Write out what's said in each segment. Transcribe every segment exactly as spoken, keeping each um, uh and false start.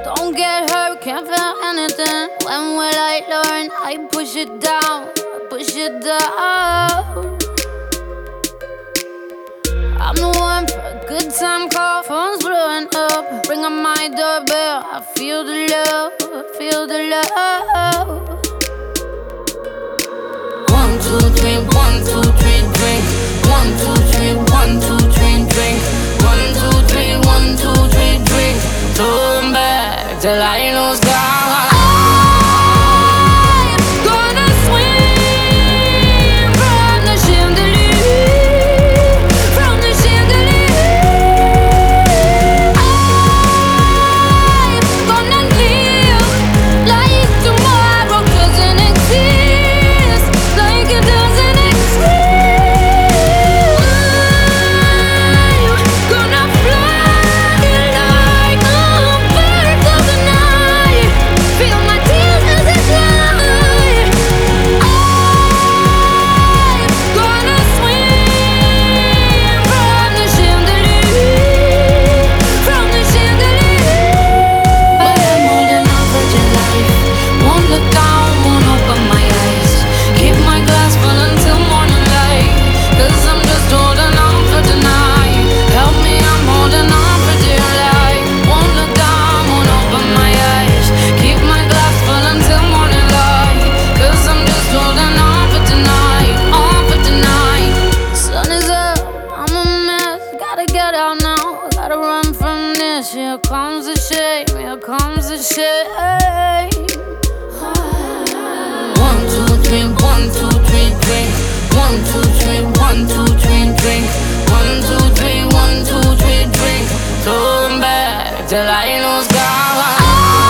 Don't get hurt, can't feel anything. When will I learn? I push it down, push it down. I'm the one for a good time call. Phone's blowing up, ring on my doorbell. I feel the love, feel the love. One, two, three, one, two, three, drink. One, two, three, one, two, three, drink. One, two, three, one, two, three, drink. Turn back till I lose God. Here comes the shame, here comes the shame. One, two, three, one, two, three, drink. One, two, three, one, two, three, drink. One, two, three, one, two, three, drink. Turn back till I lose God.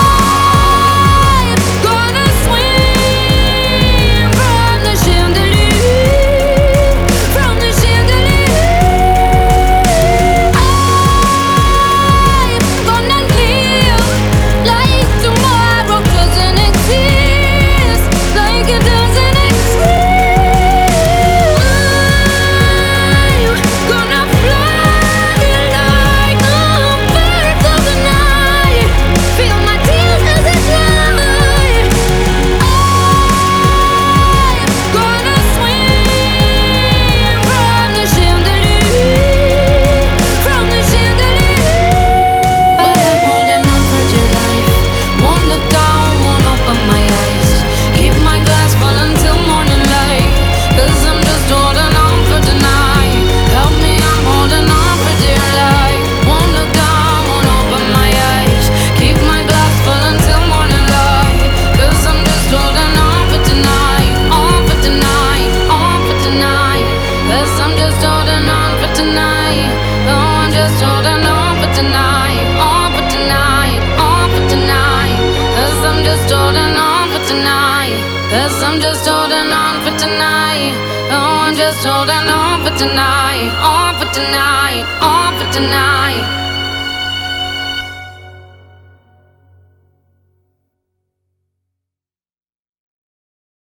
Cause I'm just holding on for tonight. Oh, I'm just holding on for tonight. On for tonight, on for tonight.